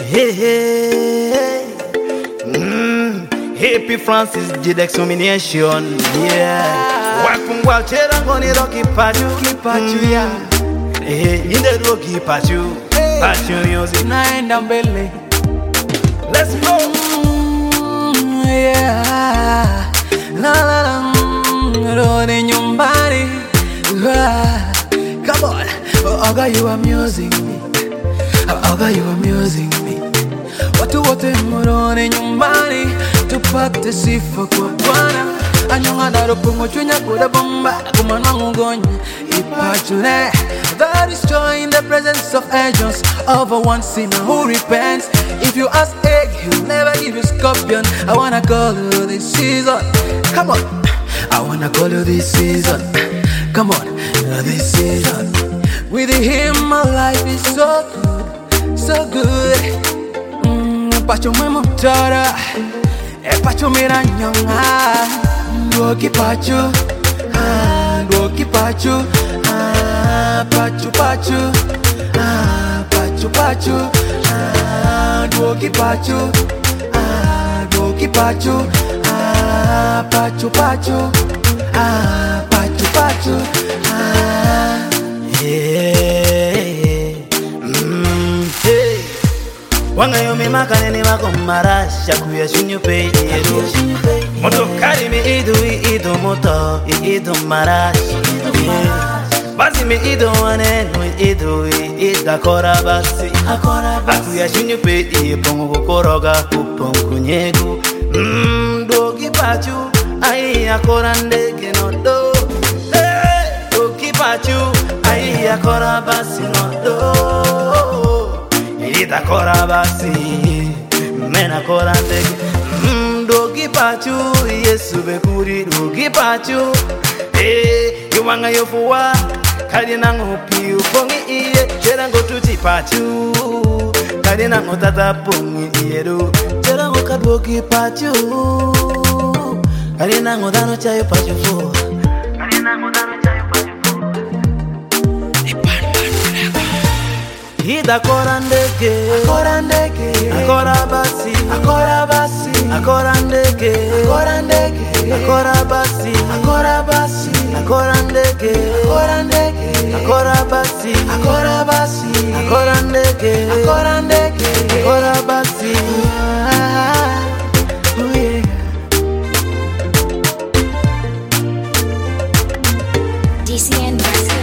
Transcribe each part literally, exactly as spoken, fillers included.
Hey, hey, mm. Happy Francis did examination. Yeah. Wapung wal chera ngoni roki pachu kipachu ya. Hey, inde roki pachu. Pachu music naenda mbele. Let's go. Mm, yeah. La la la. Rudi nyumbani. Ah, come on. Oga, you amusing me. Oga, you amusing me. Watu wote murone nyumbani tupate sifa kwa Bwana. Anyonga daro pungo chunya kuda bomba kumana mugonya ipachule. There is joy in the presence of angels over one sinner who repents. If you ask egg, he'll never give you scorpion. I wanna call you this season. Come on, I wanna call you this season. Come on, this season. With him my life is so good, so good. Mm, pacho memo tara, e pacho miranyonga. Doki pacho, ah, doki pacho, ah, pacho pacho, ah, pacho pacho, ah, doki pacho, ah, doki pacho, ah, pacho pacho, ah, pacho pacho, ah. Yeah. Mm, hey. Wanga yomi makane ni wako marasha kuya shunyu pei yedu. Moto kari mi idu i idu moto i idu marashi. Yeah. Basi mi idu wane i idu i ida kora basi. Akuya shunyu pei i pongo kukoroga kupongu nyegu. Mm, dogi pachu ai akora ndege no do. Hey, dogi pachu ai akora basi no do. Ida kora basi mena kora ndege. Mm, dogi pachu Yesu bekuri dogi pachu. Eh, yuwanga yofuwa kali nango piu pongi iye chera ngotuti pachu. Kali nango tata pongi iye do chera ngoka dogi pachu. Kali nango dano chayo pachu fu. Kali nango dano chayo pachu fu. Ida kora ndege, Akora ndege, akora basi, akora basi, akora ndege, akora ndege, akora basi, akora basi, akora ndege, akora ndege, akora basi, akora basi, akora ndege, akora ndege, akora basi. Ah, oh yeah. D C N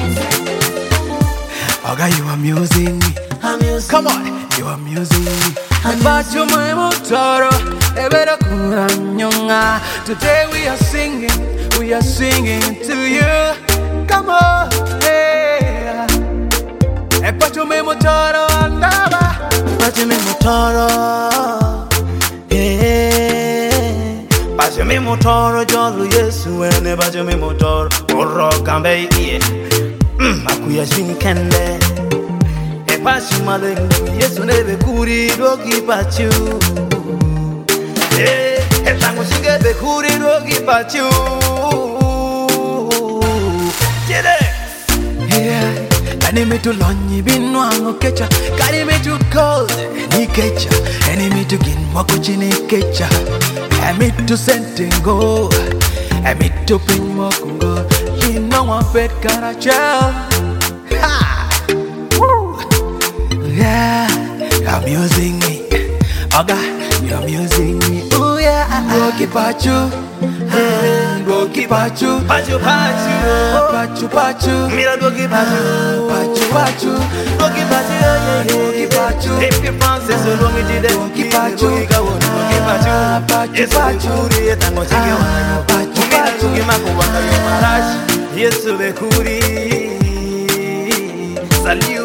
Oga, you amusing me. Come on, you amusing me. Pacho memo toro, ebera kuranyonga. Today we are singing, we are singing to you. Come on, yeah. E pacho memo toro andaba. Pacho mi motoro, eh. Pacho mi motoro jolu Yesu ene pacho mi motoro oro kambe iye. Mm, akuya shinkende. E pacho malengu Yesu nebe kuri dogi pachu. Eh, e tango shinge be kuri dogi pachu. Jede. Yeah, kani me to lonyi binwango kecha, kani me to cold ni kecha, kani me to gin moko chini kecha, kani me to sentingo, kani me to pin mokungo, you know one pet carachel. Ha, woo, yeah, you're amusing me, Oga, you're amusing me, ooh yeah, Doki pachu, Doki pachu, Pachu pachu. pachu pachu. Mira dogi pachu. Pachu pachu, Dogi pachu, yeah, yeah, dogi pachu, Happy Francis, so long it did. dogi pachu, Dogi kawo, dogi pachu. pachu Yesu pachu, bekuri, etango chike wana. pachu Umina pachu, dogi mako waka yo marashi. Yesu bekuri. Salute.